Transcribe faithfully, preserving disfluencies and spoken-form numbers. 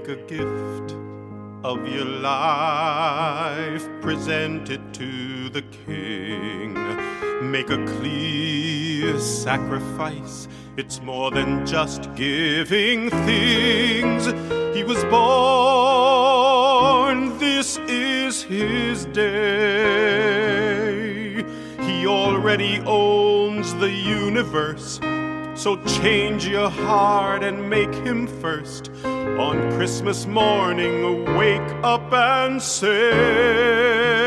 a gift of your life, present it to the King. Make a clear sacrifice, it's more than just giving things. He was born, this is his day. He already owns the universe, so change your heart and make him first. On Christmas morning, wake up and say,